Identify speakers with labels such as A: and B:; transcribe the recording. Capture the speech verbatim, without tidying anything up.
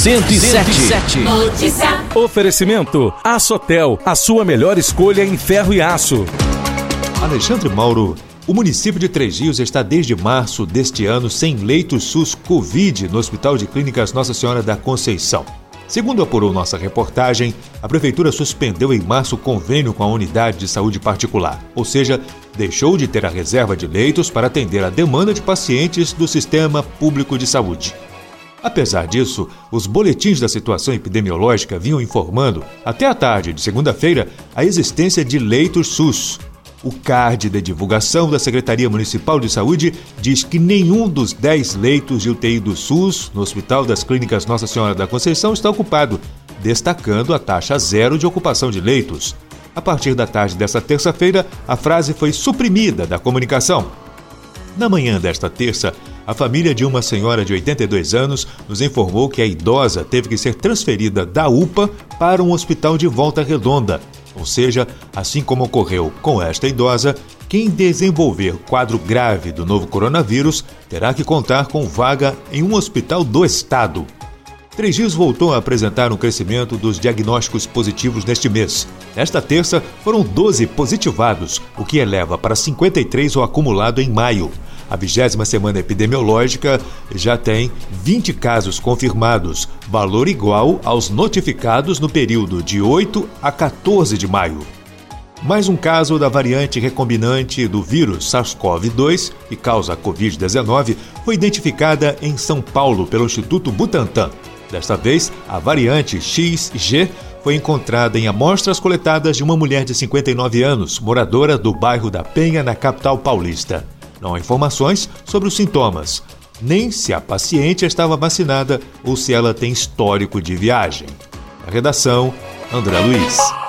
A: cento e sete.
B: Notícia.
A: Oferecimento Açotel, a sua melhor escolha em ferro e aço.
C: Alexandre Mauro, o município de Três Rios está desde março deste ano sem leitos SUS Covid no Hospital de Clínicas Nossa Senhora da Conceição. Segundo apurou nossa reportagem, a Prefeitura suspendeu em março o convênio com a unidade de saúde particular, ou seja, deixou de ter a reserva de leitos para atender a demanda de pacientes do Sistema Público de Saúde. Apesar disso, os boletins da situação epidemiológica vinham informando, até a tarde de segunda-feira, a existência de leitos SUS. O card de divulgação da Secretaria Municipal de Saúde diz que nenhum dos dez leitos de U T I do SUS no Hospital das Clínicas Nossa Senhora da Conceição está ocupado, destacando a taxa zero de ocupação de leitos. A partir da tarde desta terça-feira, a frase foi suprimida da comunicação. Na manhã desta terça, a família de uma senhora de oitenta e dois anos nos informou que a idosa teve que ser transferida da U P A para um hospital de Volta Redonda. Ou seja, assim como ocorreu com esta idosa, quem desenvolver quadro grave do novo coronavírus terá que contar com vaga em um hospital do estado. Três Rios voltou a apresentar um crescimento dos diagnósticos positivos neste mês. Nesta terça, foram doze positivados, o que eleva para cinquenta e três o acumulado em maio. A vigésima semana epidemiológica já tem vinte casos confirmados, valor igual aos notificados no período de oito a quatorze de maio. Mais um caso da variante recombinante do vírus SARS-CoV dois, que causa a covid dezenove, foi identificada em São Paulo pelo Instituto Butantan. Desta vez, a variante X G foi encontrada em amostras coletadas de uma mulher de cinquenta e nove anos, moradora do bairro da Penha, na capital paulista. Não há informações sobre os sintomas, nem se a paciente estava vacinada ou se ela tem histórico de viagem. A redação, André Luiz.